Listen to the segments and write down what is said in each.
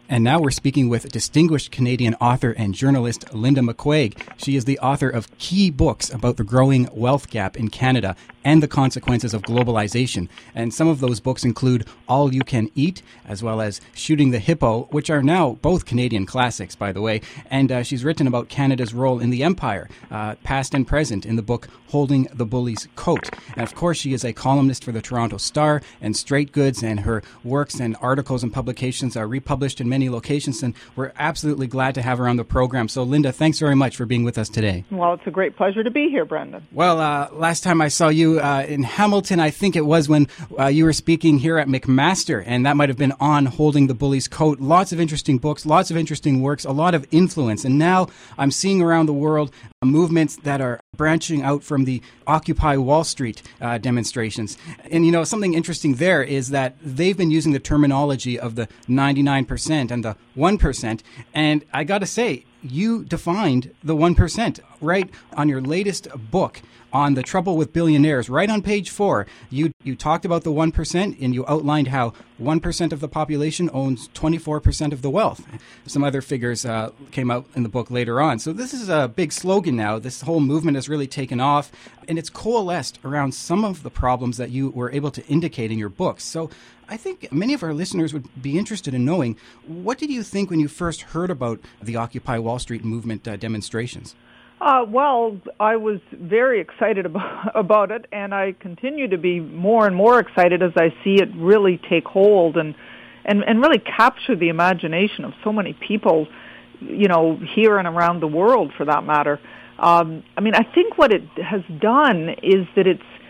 And now we're speaking with distinguished Canadian author and journalist Linda McQuaig. She is the author of key books about the growing wealth gap in Canada and the consequences of globalization. And some of those books include All You Can Eat, as well as Shooting the Hippo, which are now both Canadian classics, by the way. And she's written about Canada's role in the empire, past and present, in the book Holding the Bully's Coat. And of course, she is a columnist for the Toronto Star and Straight Goods, and her works and articles and publications are republished in many locations, and we're absolutely glad to have her on the program. So, Linda, thanks very much for being with us today. Well, it's a great pleasure to be here, Brendan. Well, last time I saw you in Hamilton, I think it was when you were speaking here at McMaster, and that might have been on Holding the Bully's Coat. Lots of interesting books, lots of interesting works, a lot of influence. And now I'm seeing around the world movements that are branching out from the Occupy Wall Street demonstrations. And, you know, something interesting there is that they've been using the terminology of the 99% and the 1%. And I got to say, you defined the 1%, right? On your latest book on the trouble with billionaires, right on page 4, you talked about the 1% and you outlined how 1% of the population owns 24% of the wealth. Some other figures came out in the book later on. So this is a big slogan now. This whole movement has really taken off, and it's coalesced around some of the problems that you were able to indicate in your books. So I think many of our listeners would be interested in knowing, what did you think when you first heard about the Occupy Wall Street movement demonstrations? Well, I was very excited about it, and I continue to be more and more excited as I see it really take hold and really capture the imagination of so many people, you know, here and around the world, for that matter. I mean, I think what it has done is that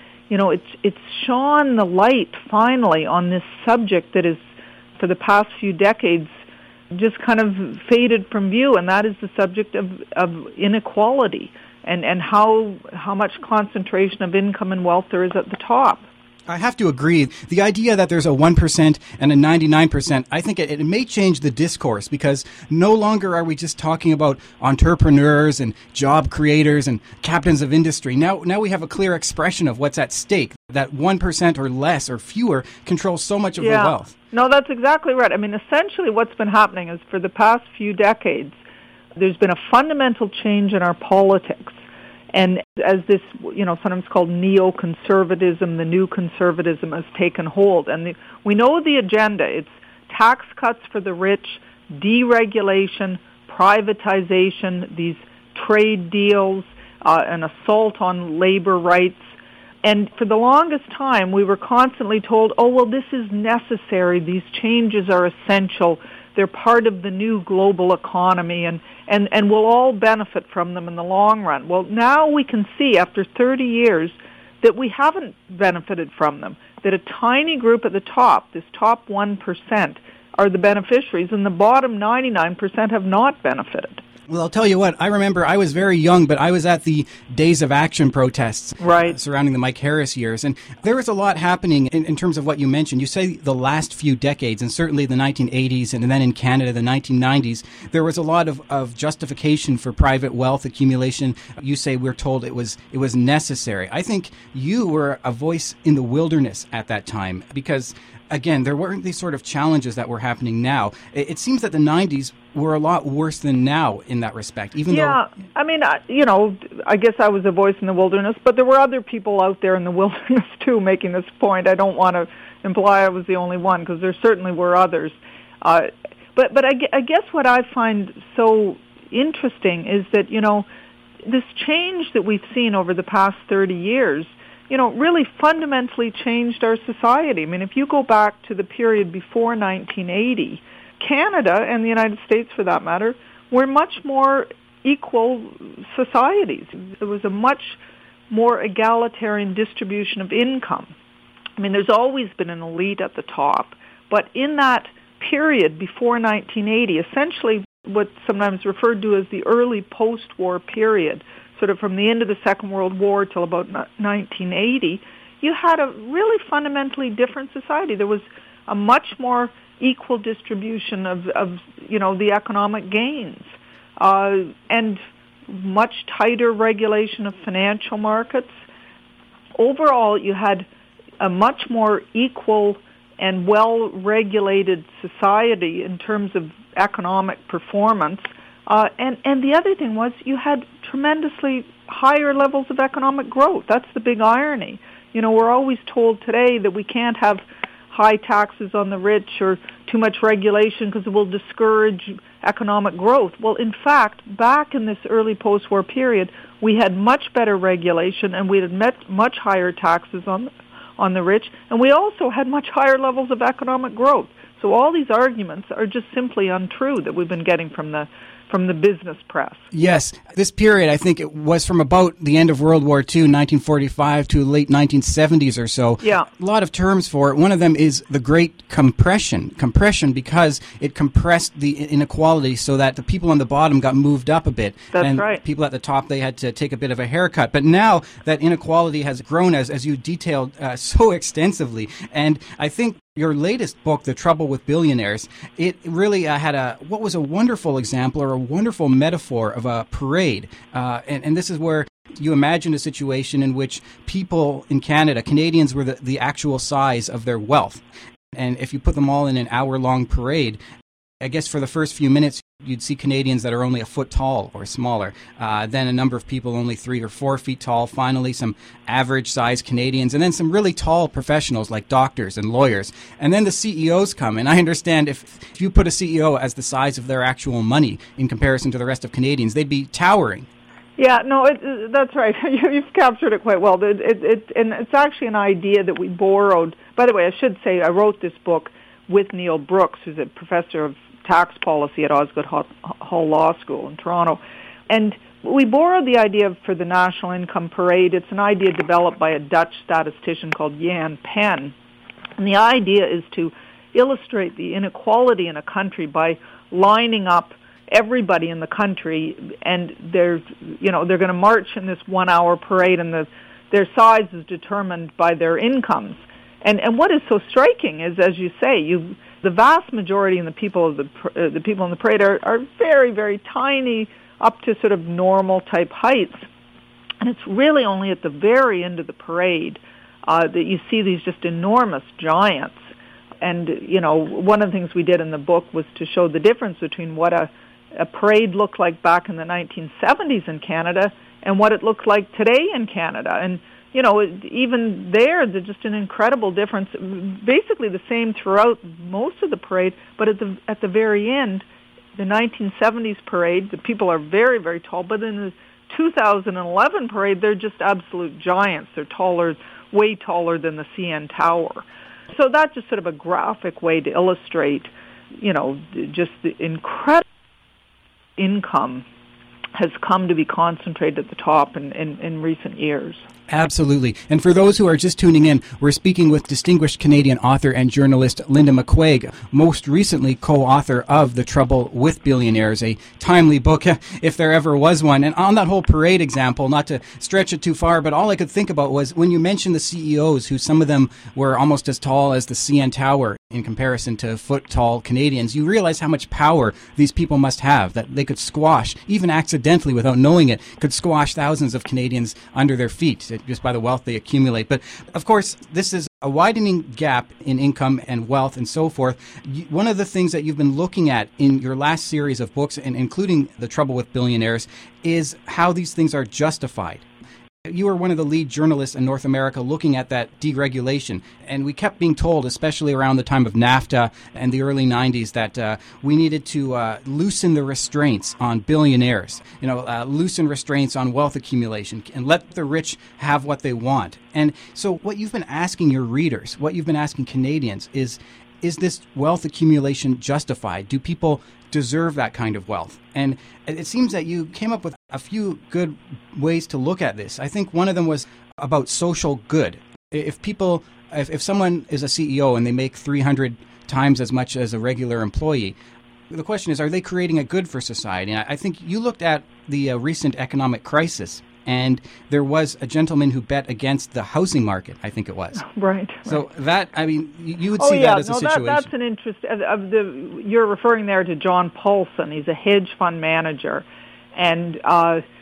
it's shone the light finally on this subject that is, for the past few decades, just kind of faded from view, and that is the subject of inequality and how much concentration of income and wealth there is at the top. I have to agree. The idea that there's a 1% and a 99%, I think it may change the discourse, because no longer are we just talking about entrepreneurs and job creators and captains of industry. Now we have a clear expression of what's at stake, that 1% or less or fewer controls so much of the wealth. No, that's exactly right. I mean, essentially what's been happening is, for the past few decades, there's been a fundamental change in our politics. And as this, you know, sometimes called neoconservatism, the new conservatism has taken hold. And we know the agenda. It's tax cuts for the rich, deregulation, privatization, these trade deals, an assault on labor rights. And for the longest time, we were constantly told, oh, well, this is necessary. These changes are essential. They're part of the new global economy, and we'll all benefit from them in the long run. Well, now we can see, after 30 years, that we haven't benefited from them, that a tiny group at the top, this top 1%, are the beneficiaries, and the bottom 99% have not benefited. Well, I'll tell you what, I remember I was very young, but I was at the Days of Action protests surrounding the Mike Harris years. And there was a lot happening in terms of what you mentioned. You say the last few decades, and certainly the 1980s, and then in Canada, the 1990s, there was a lot of justification for private wealth accumulation. You say we're told it was necessary. I think you were a voice in the wilderness at that time, because again, there weren't these sort of challenges that were happening now. It seems that the 90s were a lot worse than now in that respect. I mean, you know, I guess I was a voice in the wilderness, but there were other people out there in the wilderness too making this point. I don't want to imply I was the only one, because there certainly were others. But I guess what I find so interesting is that, you know, this change that we've seen over the past 30 years, you know, really fundamentally changed our society. I mean, if you go back to the period before 1980, Canada, and the United States for that matter, were much more equal societies. There was a much more egalitarian distribution of income. I mean, there's always been an elite at the top, but in that period before 1980, essentially what's sometimes referred to as the early post-war period, sort of from the end of the Second World War till about 1980, you had a really fundamentally different society. There was a much more equal distribution of you know, the economic gains, and much tighter regulation of financial markets. Overall, you had a much more equal and well-regulated society in terms of economic performance. And the other thing was you had tremendously higher levels of economic growth. That's the big irony. You know, we're always told today that we can't have high taxes on the rich or too much regulation because it will discourage economic growth. Well, in fact, back in this early post-war period, we had much better regulation and we had much higher taxes on the rich, and we also had much higher levels of economic growth. So all these arguments are just simply untrue that we've been getting from the business press. Yes. This period, I think it was from about the end of World War II, 1945, to late 1970s or so. Yeah. A lot of terms for it. One of them is the Great Compression. Compression because it compressed the inequality so that the people on the bottom got moved up a bit. That's right. People at the top, they had to take a bit of a haircut. But now that inequality has grown, as you detailed so extensively, and I think your latest book, The Trouble with Billionaires, it really had what was a wonderful example or a wonderful metaphor of a parade. And this is where you imagine a situation in which people in Canada, Canadians, were the actual size of their wealth. And if you put them all in an hour-long parade, I guess for the first few minutes, you'd see Canadians that are only a foot tall or smaller. Then a number of people only 3 or 4 feet tall. Finally, some average-sized Canadians. And then some really tall professionals like doctors and lawyers. And then the CEOs come. And I understand if you put a CEO as the size of their actual money in comparison to the rest of Canadians, they'd be towering. Yeah, no, that's right. You've captured it quite well. And it's actually an idea that we borrowed. By the way, I should say I wrote this book with Neil Brooks, who's a professor of tax policy at Osgoode Hall Law School in Toronto. And we borrowed the idea for the National Income Parade. It's an idea developed by a Dutch statistician called Jan Pen. And the idea is to illustrate the inequality in a country by lining up everybody in the country, and they're going to march in this 1-hour parade, and their size is determined by their incomes. And what is so striking is, as you say, the vast majority of the people in the parade are very, very tiny, up to sort of normal type heights, and it's really only at the very end of the parade that you see these just enormous giants. And one of the things we did in the book was to show the difference between what a parade looked like back in the 1970s in Canada and what it looks like today in Canada. And even there's just an incredible difference. Basically the same throughout most of the parade, but at the very end, the 1970s parade, the people are very, very tall. But in the 2011 parade, they're just absolute giants. They're taller, way taller than the CN Tower. So that's just sort of a graphic way to illustrate, just the incredible income has come to be concentrated at the top in recent years. Absolutely. And for those who are just tuning in, we're speaking with distinguished Canadian author and journalist Linda McQuaig, most recently co-author of The Trouble with Billionaires, a timely book, if there ever was one. And on that whole parade example, not to stretch it too far, but all I could think about was when you mentioned the CEOs, who some of them were almost as tall as the CN Tower in comparison to foot-tall Canadians, you realize how much power these people must have, that they could squash, even accidentally without knowing it, could squash thousands of Canadians under their feet just by the wealth they accumulate. But of course, this is a widening gap in income and wealth and so forth. One of the things that you've been looking at in your last series of books, and including The Trouble with Billionaires, is how these things are justified. You were one of the lead journalists in North America looking at that deregulation. And we kept being told, especially around the time of NAFTA and the early 90s, that we needed to loosen the restraints on billionaires, loosen restraints on wealth accumulation and let the rich have what they want. And so what you've been asking your readers, what you've been asking Canadians is this wealth accumulation justified? Do people deserve that kind of wealth? And it seems that you came up with a few good ways to look at this. I think one of them was about social good. If someone is a CEO and they make 300 times as much as a regular employee, the question is, are they creating a good for society? And I think you looked at the recent economic crisis, and there was a gentleman who bet against the housing market, I think it was. Right. So that, you would see that as a situation. That's an interest. You're referring there to John Paulson. He's a hedge fund manager. And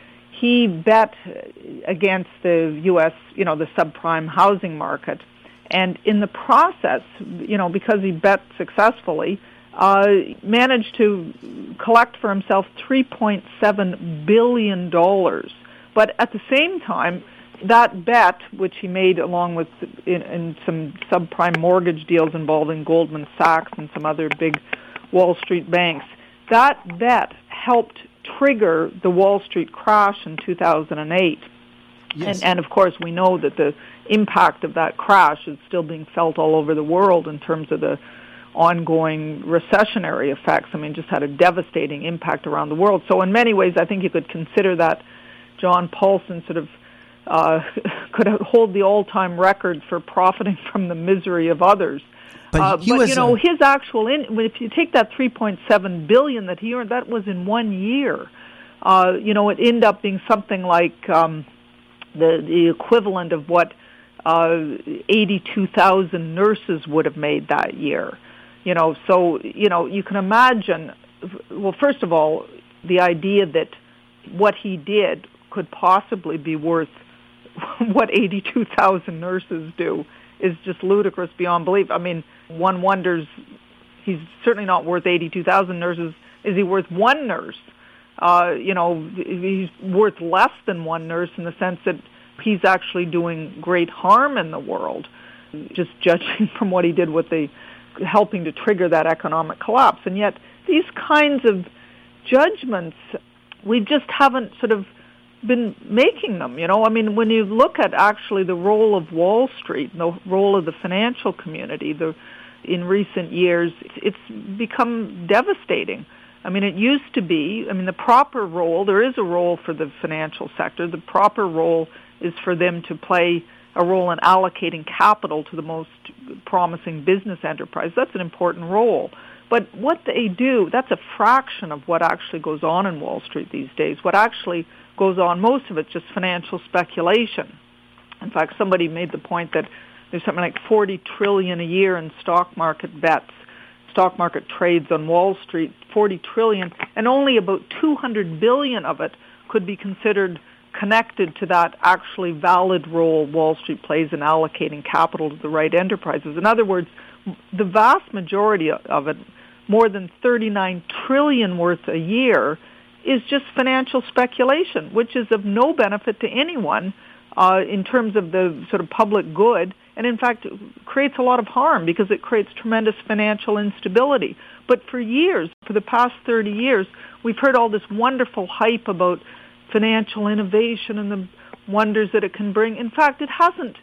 he bet against the U.S., the subprime housing market. And in the process, because he bet successfully, managed to collect for himself $3.7 billion. But at the same time, that bet, which he made along with in some subprime mortgage deals involving Goldman Sachs and some other big Wall Street banks, that bet helped trigger the Wall Street crash in 2008. Yes. And of course, we know that the impact of that crash is still being felt all over the world in terms of the ongoing recessionary effects. I mean, just had a devastating impact around the world. So in many ways, I think you could consider that John Paulson sort of could hold the all-time record for profiting from the misery of others. But his actual, if you take that $3.7 billion that he earned, that was in 1 year. It ended up being something like the equivalent of what 82,000 nurses would have made that year. So you can imagine. Well, first of all, the idea that what he did could possibly be worth what 82,000 nurses do is just ludicrous beyond belief. I mean, one wonders, he's certainly not worth 82,000 nurses. Is he worth one nurse? He's worth less than one nurse in the sense that he's actually doing great harm in the world, just judging from what he did with helping to trigger that economic collapse. And yet these kinds of judgments, we just haven't sort of been making them, I mean, when you look at actually the role of Wall Street, the role of the financial community, in recent years, it's become devastating. I mean, it used to be, the proper role, there is a role for the financial sector. The proper role is for them to play a role in allocating capital to the most promising business enterprise. That's an important role. But what they do, that's a fraction of what actually goes on in Wall Street these days. What actually goes on, most of it's just financial speculation. In fact, somebody made the point that there's something like $40 trillion a year in stock market bets, stock market trades on Wall Street, $40 trillion, and only about $200 billion of it could be considered connected to that actually valid role Wall Street plays in allocating capital to the right enterprises. In other words, the vast majority of it, more than $39 trillion worth a year, is just financial speculation, which is of no benefit to anyone in terms of the sort of public good, and in fact creates a lot of harm because it creates tremendous financial instability. But for years, for the past 30 years, we've heard all this wonderful hype about financial innovation and the wonders that it can bring. In fact, it hasn't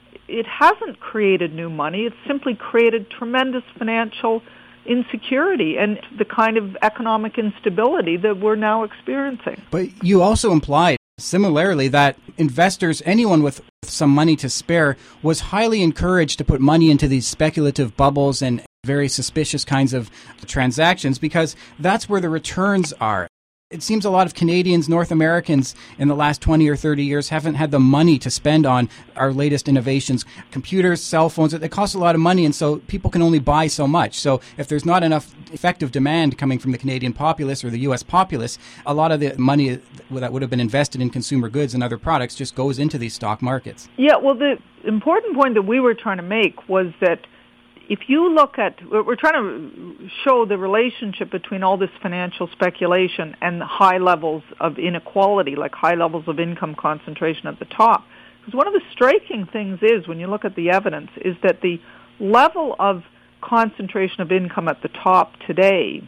created new money. It's simply created tremendous financial insecurity and the kind of economic instability that we're now experiencing. But you also implied, similarly, that investors, anyone with some money to spare, was highly encouraged to put money into these speculative bubbles and very suspicious kinds of transactions because that's where the returns are. It seems a lot of Canadians, North Americans in the last 20 or 30 years haven't had the money to spend on our latest innovations. Computers, cell phones, it costs a lot of money, and so people can only buy so much. So if there's not enough effective demand coming from the Canadian populace or the U.S. populace, a lot of the money that would have been invested in consumer goods and other products just goes into these stock markets. Yeah, well, the important point that we were trying to make was that if you look at, we're trying to show the relationship between all this financial speculation and the high levels of inequality, like high levels of income concentration at the top. Because one of the striking things is, when you look at the evidence, is that the level of concentration of income at the top today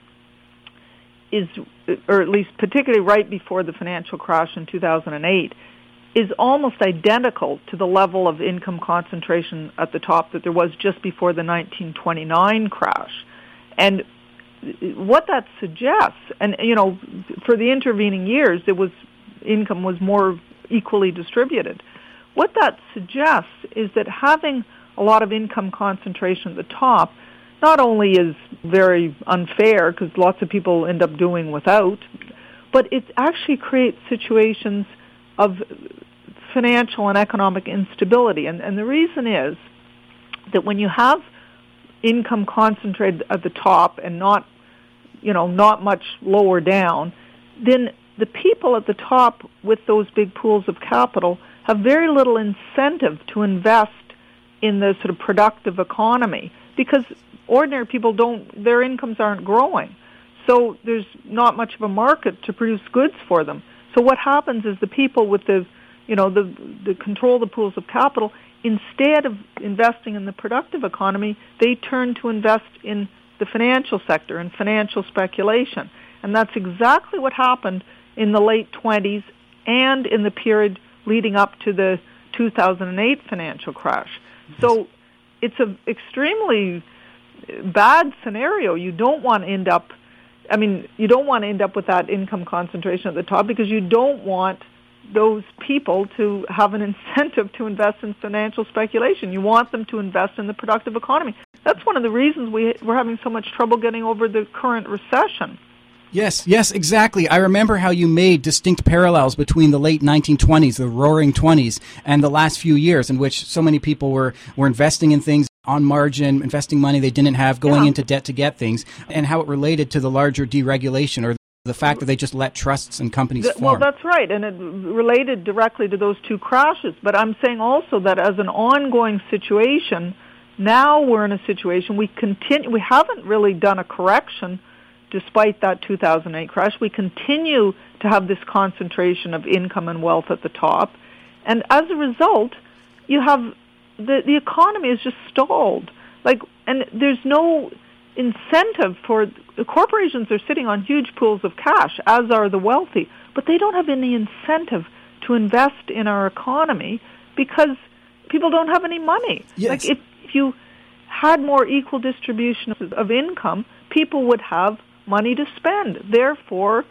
is, or at least particularly right before the financial crash in 2008, is almost identical to the level of income concentration at the top that there was just before the 1929 crash. And what that suggests, and for the intervening years, income was more equally distributed. What that suggests is that having a lot of income concentration at the top not only is very unfair because lots of people end up doing without, but it actually creates situations of financial and economic instability. And the reason is that when you have income concentrated at the top and not much lower down, then the people at the top with those big pools of capital have very little incentive to invest in the sort of productive economy because ordinary people their incomes aren't growing. So there's not much of a market to produce goods for them. So what happens is the people with the control the pools of capital, instead of investing in the productive economy, they turn to invest in the financial sector and financial speculation. And that's exactly what happened in the late 20s and in the period leading up to the 2008 financial crash. So it's an extremely bad scenario. You don't want to end up with that income concentration at the top because you don't want those people to have an incentive to invest in financial speculation. You want them to invest in the productive economy. That's one of the reasons we're having so much trouble getting over the current recession. Yes, exactly. I remember how you made distinct parallels between the late 1920s, the roaring 20s, and the last few years in which so many people were investing in things on margin, investing money they didn't have, going into debt to get things, and how it related to the larger deregulation or the fact that they just let trusts and companies form. Well, that's right, and it related directly to those two crashes. But I'm saying also that as an ongoing situation, now we're in a situation we haven't really done a correction despite that 2008 crash. We continue to have this concentration of income and wealth at the top. And as a result, you have the economy is just stalled. And there's no incentive for corporations are sitting on huge pools of cash, as are the wealthy, but they don't have any incentive to invest in our economy because people don't have any money. Yes. If you had more equal distribution of income, people would have money to spend. Therefore,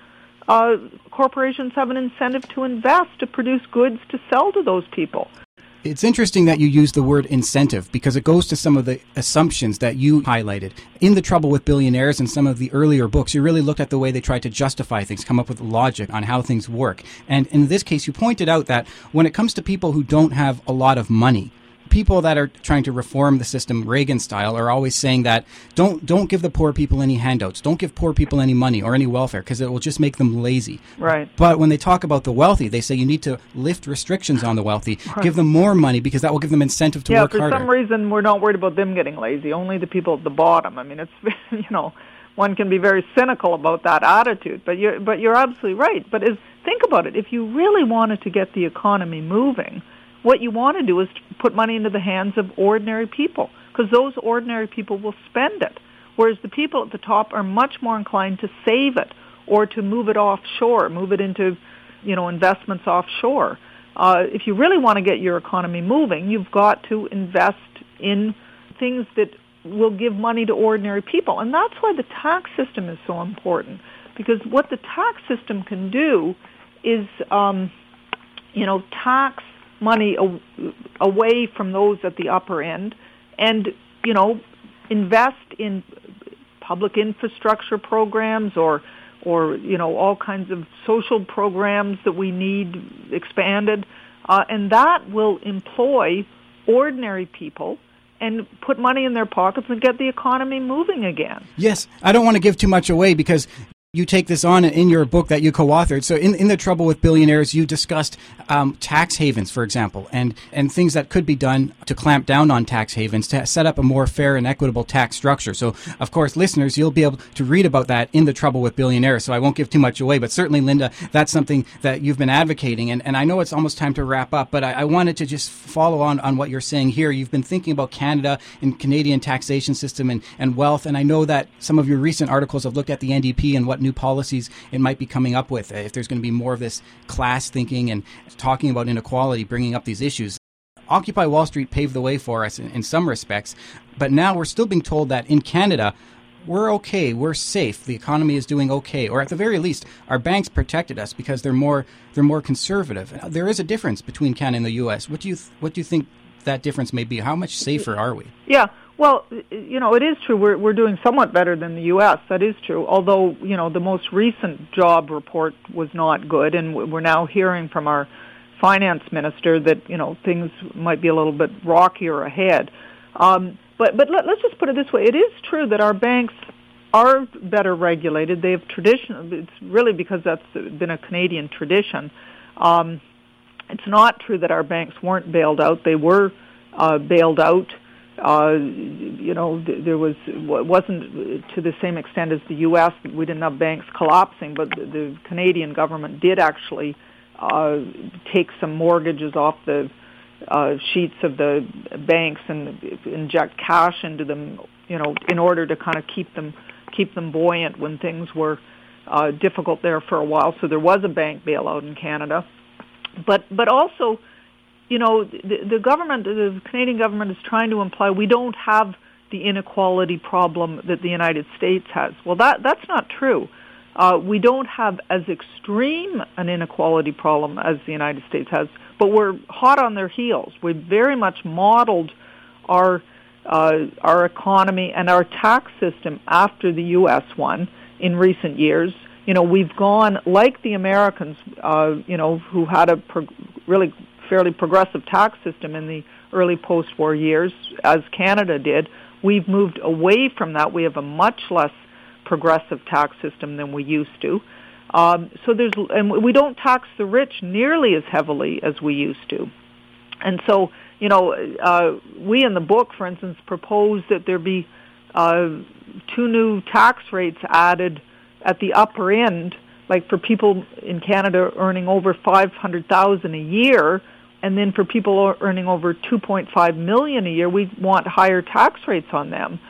corporations have an incentive to invest, to produce goods to sell to those people. It's interesting that you use the word incentive because it goes to some of the assumptions that you highlighted. In The Trouble with Billionaires and some of the earlier books, you really looked at the way they tried to justify things, come up with logic on how things work. And in this case, you pointed out that when it comes to people who don't have a lot of money, people that are trying to reform the system Reagan style are always saying that don't give the poor people any handouts, don't give poor people any money or any welfare because it will just make them lazy. Right. But when they talk about the wealthy, they say you need to lift restrictions on the wealthy, give them more money because that will give them incentive to work harder. Yeah, for some reason we're not worried about them getting lazy, only the people at the bottom. I mean, it's one can be very cynical about that attitude, but you're absolutely right. But think about it, if you really wanted to get the economy moving, what you want to do is to put money into the hands of ordinary people because those ordinary people will spend it, whereas the people at the top are much more inclined to save it or to move it offshore, move it into investments offshore. If you really want to get your economy moving, you've got to invest in things that will give money to ordinary people. And that's why the tax system is so important, because what the tax system can do is tax money away from those at the upper end and, invest in public infrastructure programs or all kinds of social programs that we need expanded. And that will employ ordinary people and put money in their pockets and get the economy moving again. Yes, I don't want to give too much away because you take this on in your book that you co-authored. So in The Trouble with Billionaires, you discussed tax havens, for example, and things that could be done to clamp down on tax havens to set up a more fair and equitable tax structure. So, of course, listeners, you'll be able to read about that in The Trouble with Billionaires. So I won't give too much away. But certainly, Linda, that's something that you've been advocating. And I know it's almost time to wrap up, but I wanted to just follow on what you're saying here. You've been thinking about Canada and Canadian taxation system and wealth. And I know that some of your recent articles have looked at the NDP and what new policies it might be coming up with, if there's going to be more of this class thinking and talking about inequality, bringing up these issues. Occupy Wall Street paved the way for us in some respects, but now we're still being told that in Canada, we're okay, we're safe, the economy is doing okay, or at the very least, our banks protected us because they're more conservative. There is a difference between Canada and the U.S. What do you think that difference may be? How much safer are we? Yeah. Well, it is true. We're doing somewhat better than the U.S. That is true. Although, the most recent job report was not good, and we're now hearing from our finance minister that, things might be a little bit rockier ahead. But let's just put it this way. It is true that our banks are better regulated. They have tradition. It's really because that's been a Canadian tradition. It's not true that our banks weren't bailed out. They were bailed out. There wasn't to the same extent as the U.S. We didn't have banks collapsing, but the Canadian government did actually take some mortgages off the sheets of the banks and inject cash into them, in order to kind of keep them buoyant when things were difficult there for a while. So there was a bank bailout in Canada, but also, the government, the Canadian government, is trying to imply we don't have the inequality problem that the United States has. Well, that's not true. We don't have as extreme an inequality problem as the United States has, but we're hot on their heels. We very much modeled our economy and our tax system after the U.S. one in recent years. We've gone like the Americans, who had a really fairly progressive tax system in the early post-war years, as Canada did. We've moved away from that. We have a much less progressive tax system than we used to. And we don't tax the rich nearly as heavily as we used to. And so, we in the book, for instance, propose that there be 2 new tax rates added at the upper end, like for people in Canada earning over $500,000 a year, and then for people earning over $2.5 million a year, we want higher tax rates on them.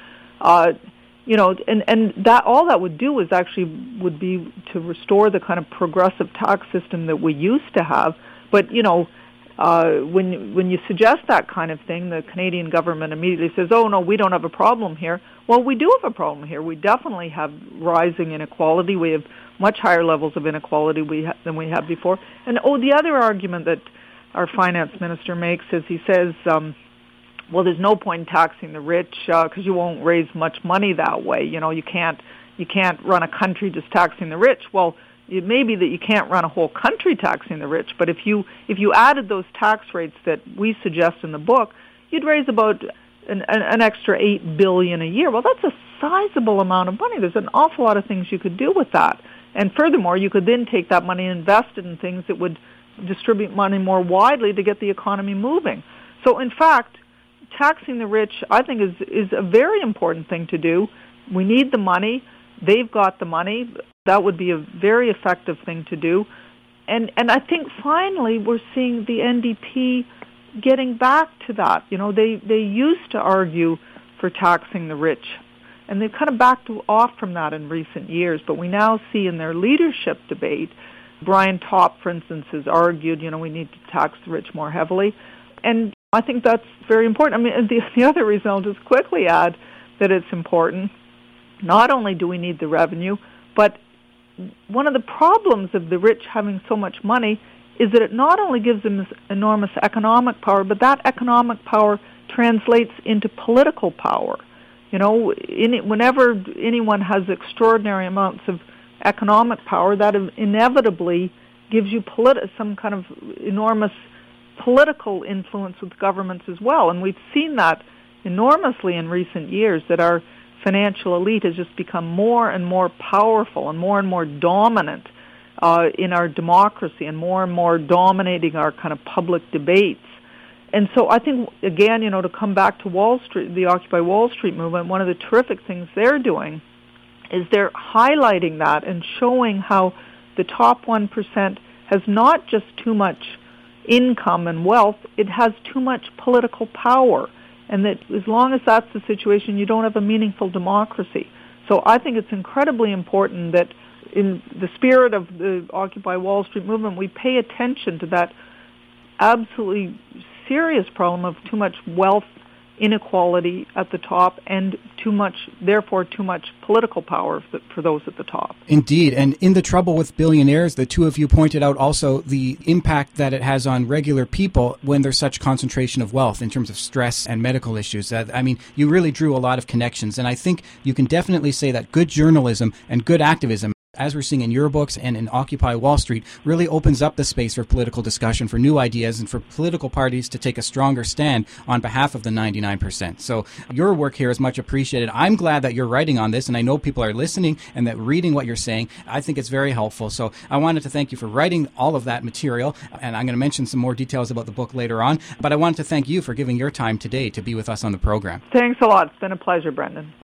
And that all that would do is would be to restore the kind of progressive tax system that we used to have. But when you suggest that kind of thing, the Canadian government immediately says, "Oh no, we don't have a problem here." Well, we do have a problem here. We definitely have rising inequality. We have much higher levels of inequality than we had before. And the other argument that our finance minister makes is he says, well, there's no point in taxing the rich because you won't raise much money that way. You can't run a country just taxing the rich. Well, it may be that you can't run a whole country taxing the rich, but if you added those tax rates that we suggest in the book, you'd raise about an extra $8 billion a year. Well, that's a sizable amount of money. There's an awful lot of things you could do with that. And furthermore, you could then take that money and invest it in things that would distribute money more widely to get the economy moving. So, in fact, taxing the rich, I think, is a very important thing to do. We need the money. They've got the money. That would be a very effective thing to do. And I think finally we're seeing the NDP getting back to that. They used to argue for taxing the rich, and they've kind of backed off from that in recent years. But we now see in their leadership debate, Brian Topp, for instance, has argued, we need to tax the rich more heavily. And I think that's very important. I mean, the other reason I'll just quickly add that it's important, not only do we need the revenue, but one of the problems of the rich having so much money is that it not only gives them this enormous economic power, but that economic power translates into political power. Whenever anyone has extraordinary amounts of economic power, that inevitably gives you some kind of enormous political influence with governments as well. And we've seen that enormously in recent years, that our financial elite has just become more and more powerful and more dominant in our democracy, and more dominating our kind of public debates. And so I think, again, to come back to Wall Street, the Occupy Wall Street movement, one of the terrific things they're doing is they're highlighting that and showing how the top 1% has not just too much income and wealth, it has too much political power. And that as long as that's the situation, you don't have a meaningful democracy. So I think it's incredibly important that in the spirit of the Occupy Wall Street movement, we pay attention to that absolutely serious problem of too much wealth inequality at the top, and too much political power for those at the top. Indeed. And in The Trouble with Billionaires, the two of you pointed out also the impact that it has on regular people when there's such concentration of wealth in terms of stress and medical issues. You really drew a lot of connections. And I think you can definitely say that good journalism and good activism as we're seeing in your books and in Occupy Wall Street, really opens up the space for political discussion, for new ideas, and for political parties to take a stronger stand on behalf of the 99%. So your work here is much appreciated. I'm glad that you're writing on this, and I know people are listening and that reading what you're saying. I think it's very helpful. So I wanted to thank you for writing all of that material, and I'm going to mention some more details about the book later on. But I wanted to thank you for giving your time today to be with us on the program. Thanks a lot. It's been a pleasure, Brendan.